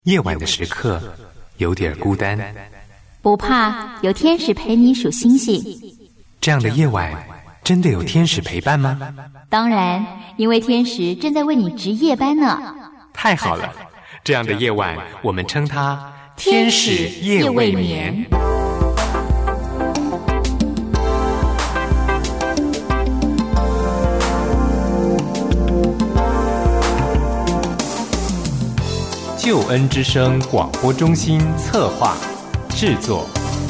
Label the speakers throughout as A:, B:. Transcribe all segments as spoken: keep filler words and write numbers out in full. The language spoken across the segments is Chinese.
A: 夜晚的时刻有点孤单，
B: 不怕，有天使陪你数星星。
A: 这样的夜晚真的有天使陪伴吗？
B: 当然，因为天使正在为你值夜班呢。
A: 太好了，这样的夜晚我们称它天使夜未眠。救恩之声广播中心策划制作。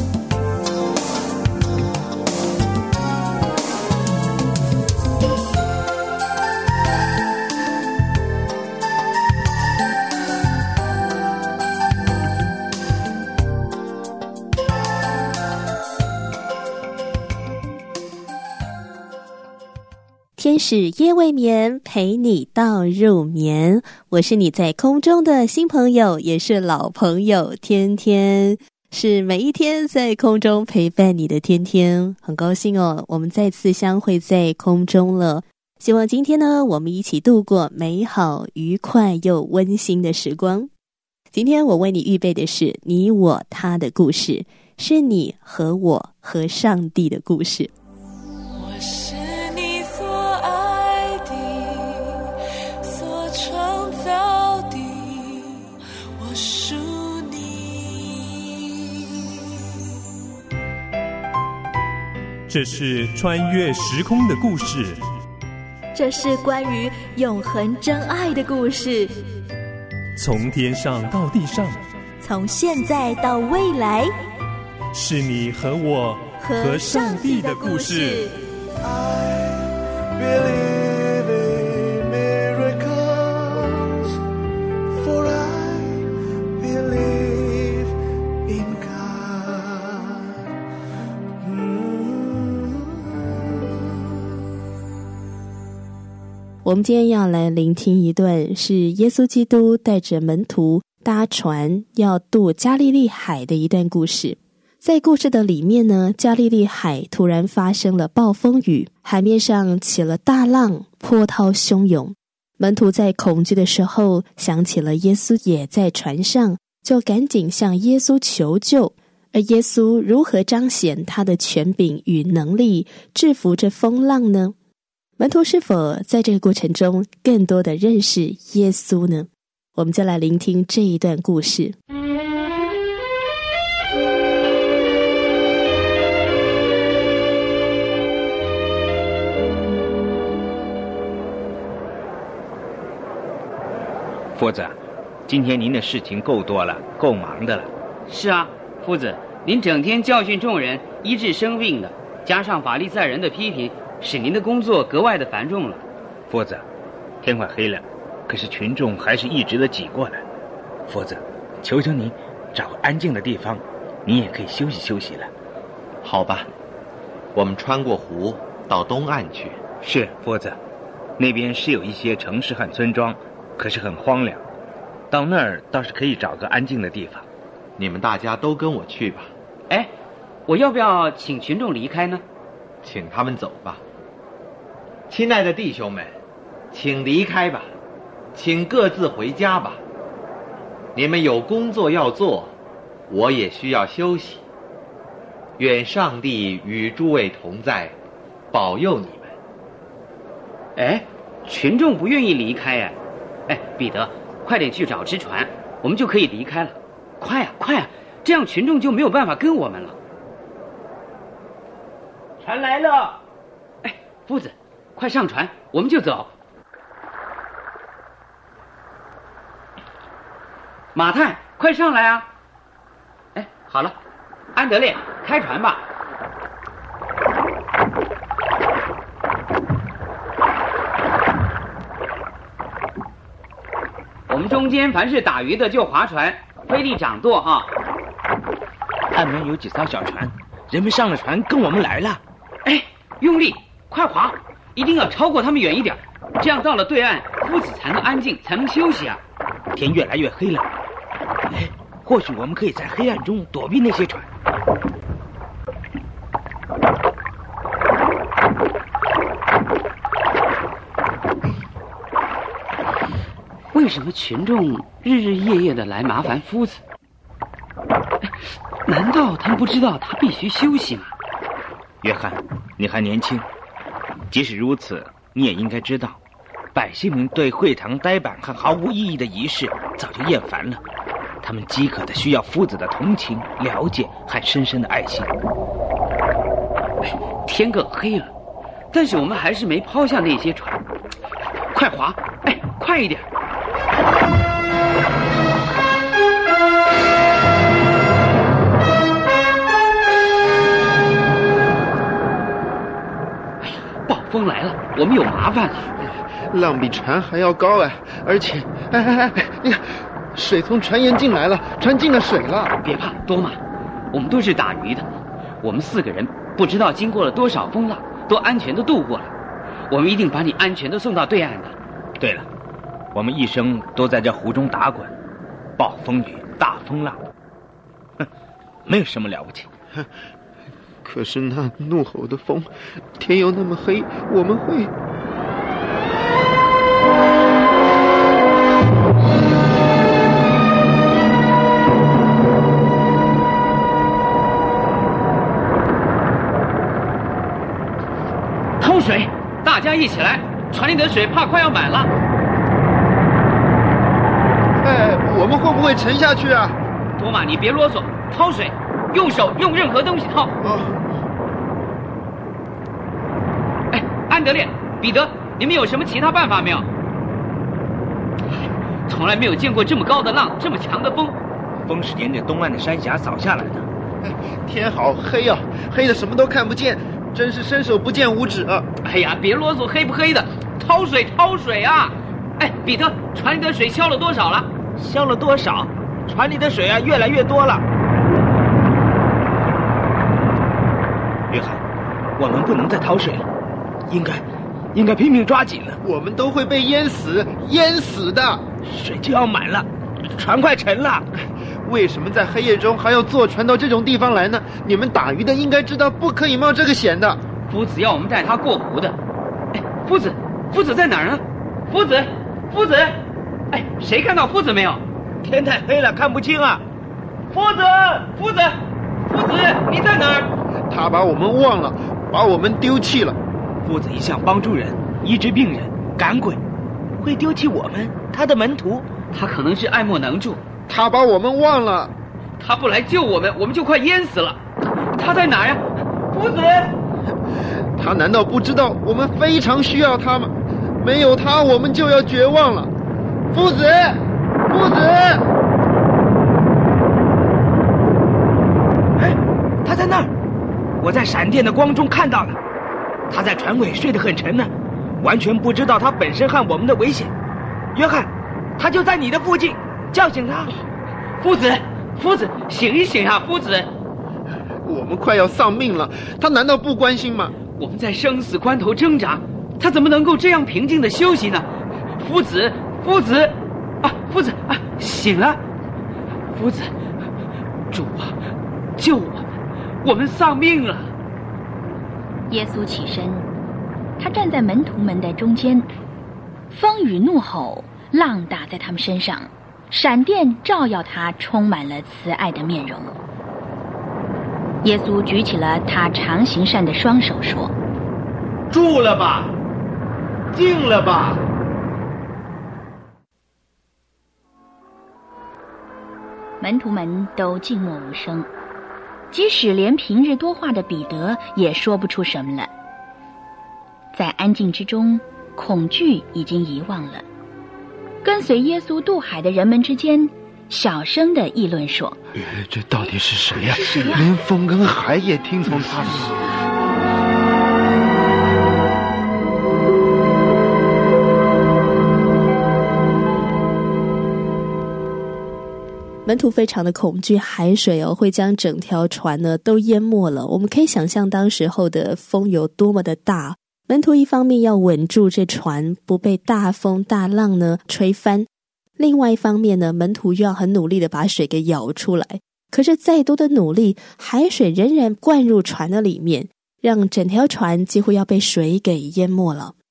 C: 天使夜未眠，陪你到入眠。我是你在空中的新朋友，也是老朋友天天，是每一天在空中陪伴你的天天。很高兴哦，我们再次相会在空中了。希望今天呢，我们一起度过美好、愉快又温馨的时光。今天我为你预备的是你我他的故事，是你和我和上帝的故事。
D: 这是穿越时空的故事，
E: 这是关于永恒真爱的故事，
D: 从天上到地上，
E: 从现在到未来，
D: 是你和我和上帝的故事。
F: I believe in miracles, for I believe in God.
C: 我们今天要来聆听一段是耶稣基督带着门徒搭船要渡加利利海的一段故事。在故事的里面呢，加利利海突然发生了暴风雨，海面上起了大浪，波涛汹涌。门徒在恐惧的时候想起了耶稣也在船上，就赶紧向耶稣求救。而耶稣如何彰显他的权柄与能力，制服这风浪呢？门徒是否在这个过程中更多的认识耶稣呢？我们就来聆听这一段故事。
G: 夫子，今天您的事情够多了，够忙的了。
H: 是啊，夫子，您整天教训众人，医治生病的，加上法利赛人的批评，使您的工作格外的繁重了。
G: 夫子，天快黑了，可是群众还是一直的挤过来。夫子，求求你找个安静的地方，你也可以休息休息了。
I: 好吧，我们穿过湖到东岸去。
G: 是，夫子，那边是有一些城市和村庄，可是很荒凉，到那儿倒是可以找个安静的地方。
I: 你们大家都跟我去吧。
H: 哎，我要不要请群众离开呢？
I: 请他们走吧。亲爱的弟兄们，请离开吧，请各自回家吧。你们有工作要做，我也需要休息。愿上帝与诸位同在，保佑你们。
H: 哎，群众不愿意离开哎。哎，彼得，快点去找只船，我们就可以离开了。快呀，快呀，这样群众就没有办法跟我们了。
G: 船来了！
H: 哎，夫子，快上船，我们就走。马太，快上来啊！哎，好了，安德烈，开船吧。我们中间凡是打鱼的就划船，飞力掌舵啊！
G: 岸边有几艘小船，人们上了船跟我们来了。
H: 哎，用力，快划，一定要超过他们远一点，这样到了对岸，夫子才能安静，才能休息啊。
G: 天越来越黑了，哎，或许我们可以在黑暗中躲避那些船。为
H: 什么群众日日夜夜的来麻烦夫子？难道他们不知道他必须休息吗？
G: 约翰，你还年轻，即使如此，你也应该知道，百姓们对会堂呆板和毫无意义的仪式早就厌烦了，他们饥渴的需要夫子的同情、了解和深深的爱心。
H: 天更黑了，但是我们还是没抛下那些船，快划！哎，快一点！哎呀，暴风来了，我们有麻烦了。
J: 浪比船还要高哎，而且，哎哎哎，你看，水从船沿进来了，船进了水了。
H: 别怕，多玛，我们都是打鱼的，我们四个人不知道经过了多少风浪，都安全的度过了。我们一定把你安全的送到对岸的。
G: 对了，我们一生都在这湖中打滚，暴风雨、大风浪，哼，没有什么了不起。
J: 可是那怒吼的风，天又那么黑，我们会……
H: 偷水，大家一起来，船里的水怕快要满了。
J: 哎，我们会不会沉下去啊？
H: 多玛，你别啰嗦，掏水，用手用任何东西掏。
J: 哦。
H: 哎，安德烈、彼得，你们有什么其他办法没有？从来没有见过这么高的浪，这么强的风。
G: 风是沿着东岸的山峡扫下来的。
J: 哎，天好黑啊，黑的什么都看不见。真是伸手不见五指啊！
H: 哎呀，别啰嗦，黑不黑的，掏水掏水啊！哎，彼得，船里的水消了多少了？
G: 消了多少？船里的水啊，越来越多了。约翰，我们不能再掏水了，应该，应该拼命抓紧了。
J: 我们都会被淹死，淹死的。
G: 水就要满了，船快沉了。
J: 为什么在黑夜中还要坐船到这种地方来呢？你们打鱼的应该知道不可以冒这个险的。
H: 夫子要我们带他过湖的。哎，夫子，夫子在哪儿呢？夫子，夫子，哎，谁看到夫子没有？
G: 天太黑了，看不清啊。
H: 夫子，夫子，夫子，你在哪儿？
J: 他把我们忘了，把我们丢弃了。
G: 夫子一向帮助人，医治病人，赶鬼，会丢弃我们，他的门徒？
H: 他可能是爱莫能助。
J: 他把我们忘了，
H: 他不来救我们，我们就快淹死了。他在哪呀？夫子，
J: 他难道不知道我们非常需要他吗？没有他，我们就要绝望了。夫子，夫子！
G: 哎，他在那儿，我在闪电的光中看到了。他在船尾睡得很沉呢，完全不知道他本身和我们的危险。约翰，他就在你的附近。叫醒他，
H: 夫子，夫子，醒一醒啊，夫子！
J: 我们快要丧命了，他难道不关心吗？
H: 我们在生死关头挣扎，他怎么能够这样平静的休息呢？夫子，夫子，啊，夫子啊，醒了！夫子，主啊，救我们，我们丧命了！
B: 耶稣起身，他站在门徒们的中间，风雨怒吼，浪打在他们身上。闪电照耀他充满了慈爱的面容。耶稣举起了他常行善的双手说：
I: 住了吧，静了吧。
B: 门徒们都静默无声，即使连平日多话的彼得也说不出什么了。在安静之中，恐惧已经遗忘了。跟随耶稣渡海的人们之间，小声的议论说：
J: 这到底是谁呀、啊？连风跟海也听从他的。
C: 门徒非常的恐惧海水哦，会将整条船呢都淹没了。我们可以想象当时候的风有多么的大。门徒一方面要稳住这船不被大风大浪呢吹翻，另外一方面呢，门徒又要很努力的把水给舀出来。可是再多的努力，海水仍然灌入船的里面，让整条船几乎要被水给淹没了。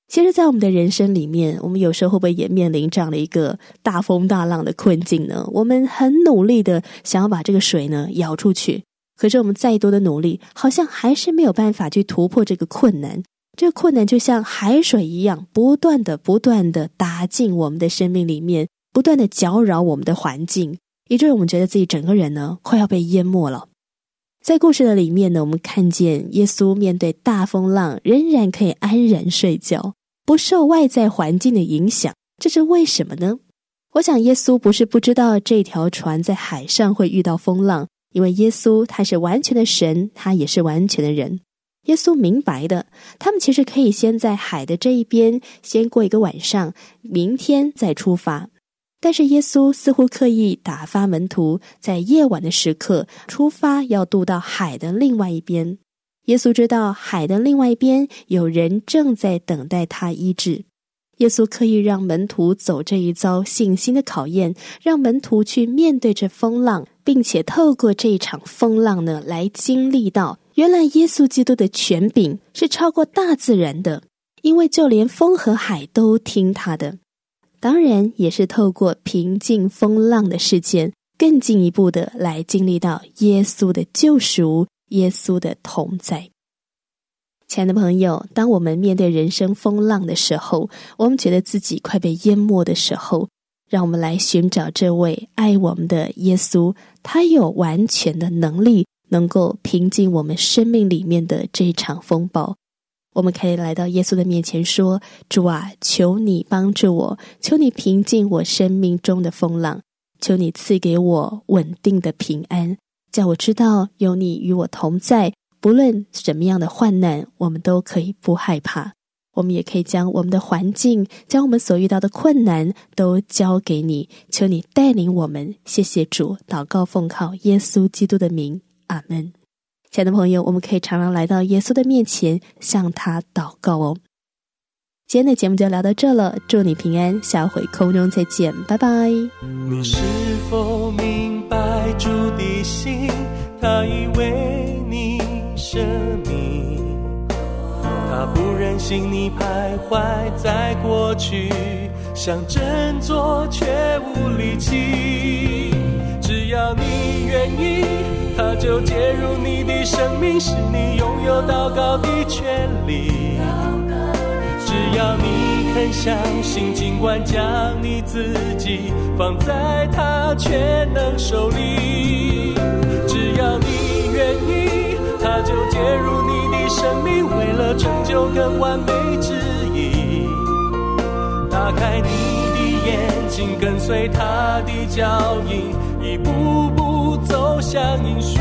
C: 其实在我们的人生里面，我们有时候会不会也面临这样的一个大风大浪的困境呢？我们很努力的想要把这个水呢舀出去，可是我们再多的努力，好像还是没有办法去突破这个困难。这个困难就像海水一样，不断的不断的打进我们的生命里面，不断的搅扰我们的环境，以至于我们觉得自己整个人呢快要被淹没了。在故事的里面呢，我们看见耶稣面对大风浪仍然可以安然睡觉，不受外在环境的影响，这是为什么呢？我想耶稣不是不知道这条船在海上会遇到风浪，因为耶稣他是完全的神，他也是完全的人。耶稣明白的，他们其实可以先在海的这一边先过一个晚上，明天再出发。但是耶稣似乎刻意打发门徒在夜晚的时刻出发，要渡到海的另外一边。耶稣知道海的另外一边有人正在等待他医治。耶稣刻意让门徒走这一遭信心的考验，让门徒去面对着风浪，并且透过这一场风浪呢，来经历到原来耶稣基督的权柄是超过大自然的，因为就连风和海都听他的。当然也是透过平静风浪的事件，更进一步的来经历到耶稣的救赎，耶稣的同在。亲爱的朋友，当我们面对人生风浪的时候，我们觉得自己快被淹没的时候，让我们来寻找这位爱我们的耶稣，他有完全的能力能够平静我们生命里面的这一场风暴。我们可以来到耶稣的面前说，主啊，求你帮助我，求你平静我生命中的风浪，求你赐给我稳定的平安，叫我知道有你与我同在，不论什么样的患难，我们都可以不害怕。我们也可以将我们的环境，将我们所遇到的困难都交给你，求你带领我们。谢谢主，祷告奉靠耶稣基督的名，阿们。亲爱的朋友，我们可以常常来到耶稣的面前，向他祷告哦。今天的节目就聊到这了，祝你平安，下回空中再见，拜拜。
D: 你是否明白主的心，他已为你舍命，他不忍心你徘徊在过去，想振作却无力气，只要你愿意，他就介入你的生命，使你拥有祷告的权利。只要你肯相信，尽管将你自己放在他全能手里，只要你愿意，他就介入你的生命，为了成就更完美旨意。打开你的眼睛，跟随他的脚印，一步步走向应许。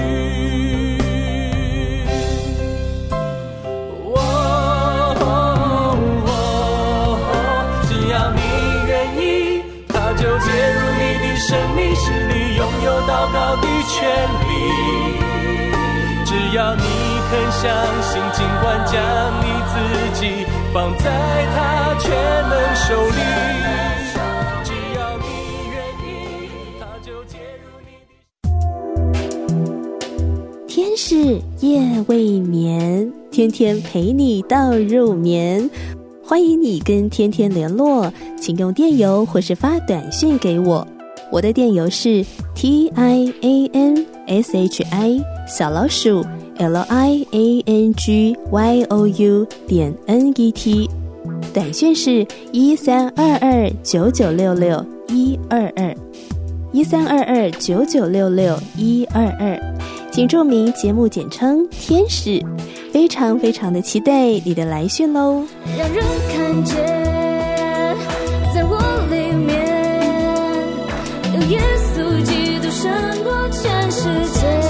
D: 哦哦哦，只要你愿意，他就介入你的生命，使你拥有祷告的权利。只要你肯相信，尽管将你自己放在他全能手里，只要你愿意，他就介入你的。
C: 天使夜未眠，天天陪你到入眠。欢迎你跟天天联络，请用电邮或是发短讯给我。我的电邮是 T I A N S H I 小老鼠 L I A N G Y O U 点 N E T， 短讯是一三二二九九六六一二二一三二二九九六六一二二，请注明节目简称天使，非常非常的期待你的来讯喽。
E: 让人看见在我里面有耶稣基督胜过全世界。